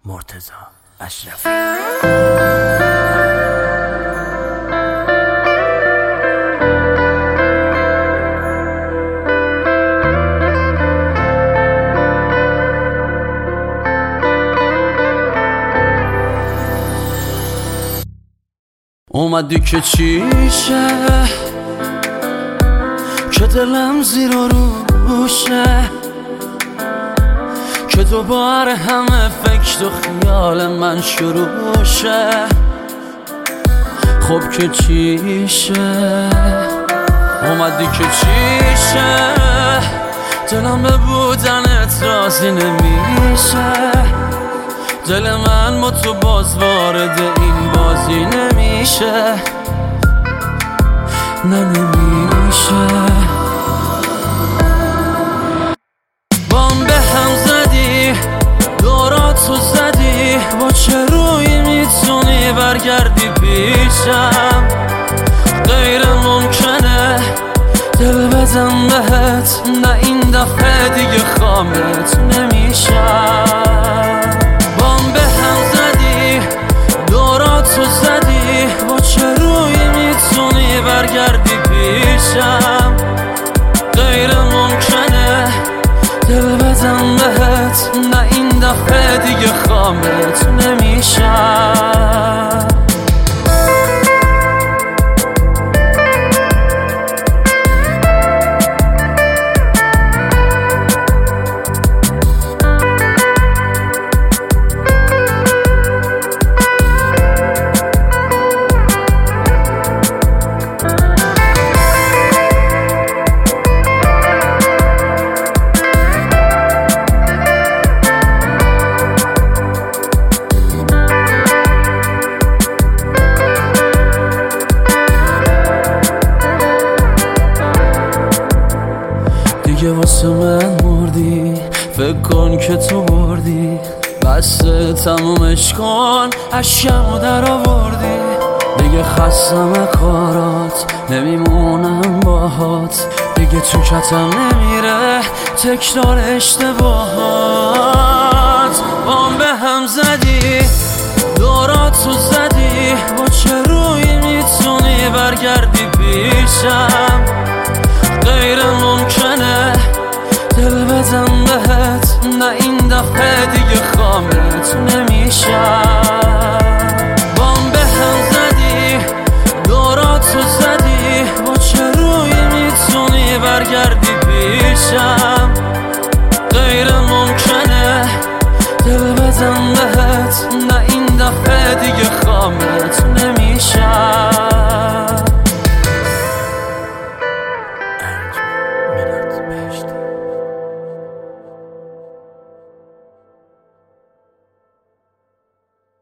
مرتضی اشرفی. اومدی که چیشه که دلم زیر و روشه، که دوباره همه فکر و خیال من شروع شه. خب که چیشه اومدی که چیشه، دلم به بودنت راضی نمیشه. دل من با تو باز وارد این بازی نمیشه، نه نمیشه. بام به هم زدی، دوراتو زدی، با چه روی میتونی برگردی پیشم؟ غیر ممکنه دل بدم بهت، نه این دفعه دیگه خامت نمیشم. بام به هم زدی، دوراتو زدی، با چه روی میتونی برگردی پیشم؟ غیر ممکنه دل بدم بهت، نه این دفعه دیگه خامت نمیشم. دیگه واسه من مردی، فکر کن که تو بردی، بس تمومش کن، اشکمو در آوردی. دیگه خستم کارات، نمیمونم باهات، دیگه تو کتم نمیره تکرار اشتباهات. بام به هم زدی، دوراتو زدی، با چه روی میتونی برگردی پیشم؟ غیر ممکنه دل بدم بهت، نه این دفعه دیگه خامت نمیشم. بام به هم زدی، دوراتو زدی، با چه روی میتونی برگردی پیشم؟ غیر ممکنه دل بدم بهت، نه این دفعه دیگه خامت